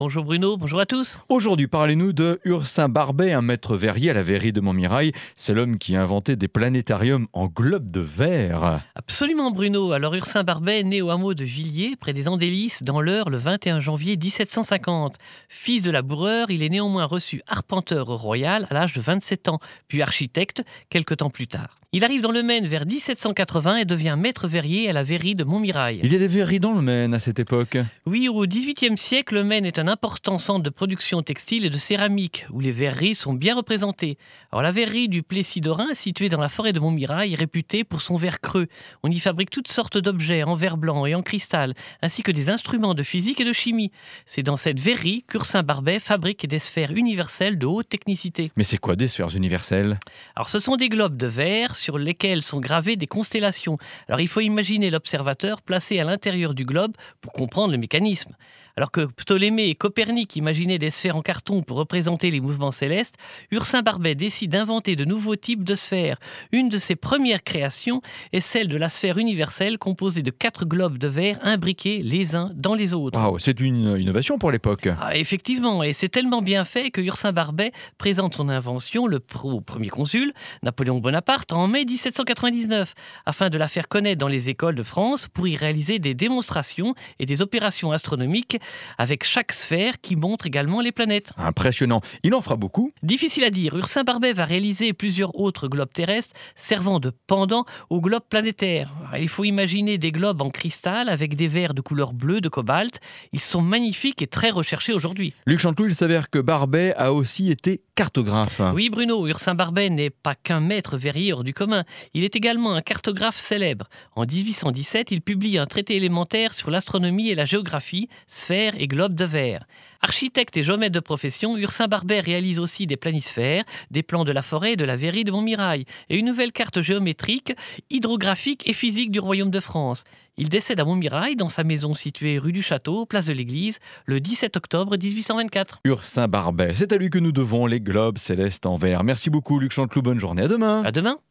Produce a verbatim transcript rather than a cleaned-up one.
Bonjour Bruno, bonjour à tous. Aujourd'hui, parlez-nous de Ursin Barbet, un maître verrier à la verrerie de Montmirail. C'est l'homme qui a inventé des planétariums en globe de verre. Absolument Bruno. Alors Ursin Barbet est né au hameau de Villiers, près des Andelys, dans l'Eure, le vingt et un janvier dix-sept cent cinquante. Fils de laboureur, il est néanmoins reçu arpenteur royal à l'âge de vingt-sept ans, puis architecte quelque temps plus tard. Il arrive dans le Maine vers dix-sept cent quatre-vingts et devient maître verrier à la verrerie de Montmirail. Il y a des verreries dans le Maine à cette époque. Oui, au dix-huitième siècle, le Maine est un important centre de production textile et de céramique, où les verreries sont bien représentées. Alors la verrerie du Plessis-Dorin, située dans la forêt de Montmirail, est réputée pour son verre creux. On y fabrique toutes sortes d'objets en verre blanc et en cristal, ainsi que des instruments de physique et de chimie. C'est dans cette verrerie qu'Ursin Barbet fabrique des sphères universelles de haute technicité. Mais c'est quoi des sphères universelles? Alors ce sont des globes de verre sur lesquels sont gravées des constellations. Alors il faut imaginer l'observateur placé à l'intérieur du globe pour comprendre le mécanisme. Alors que Ptolémée et Copernic imaginaient des sphères en carton pour représenter les mouvements célestes, Ursin Barbet décide d'inventer de nouveaux types de sphères. Une de ses premières créations est celle de la sphère universelle composée de quatre globes de verre imbriqués les uns dans les autres. Wow, c'est une innovation pour l'époque. Ah, effectivement, et c'est tellement bien fait que Ursin Barbet présente son invention le pro premier consul, Napoléon Bonaparte, en mai dix-sept cent quatre-vingt-dix-neuf, afin de la faire connaître dans les écoles de France pour y réaliser des démonstrations et des opérations astronomiques avec chaque sphère qui montre également les planètes. Impressionnant. Il en fera beaucoup. Difficile à dire, Ursin Barbet va réaliser plusieurs autres globes terrestres servant de pendant aux globes planétaires. Alors, il faut imaginer des globes en cristal avec des verres de couleur bleue de cobalt. Ils sont magnifiques et très recherchés aujourd'hui. Luc Chanteloup, il s'avère que Barbet a aussi été cartographe. Oui Bruno, Ursin Barbet n'est pas qu'un maître verrier hors du commun. Il est également un cartographe célèbre. En dix-huit cent dix-sept, il publie un traité élémentaire sur l'astronomie et la géographie, sphères et globes de verre. Architecte et géomètre de profession, Ursin Barbet réalise aussi des planisphères, des plans de la forêt et de la verrerie de Montmirail et une nouvelle carte géométrique, hydrographique et physique du Royaume de France. Il décède à Montmirail dans sa maison située rue du Château, place de l'Église, le dix-sept octobre dix-huit cent vingt-quatre. Ursin Barbet, c'est à lui que nous devons les globes célestes en verre. Merci beaucoup Luc Chanteloup, bonne journée, à demain. À demain.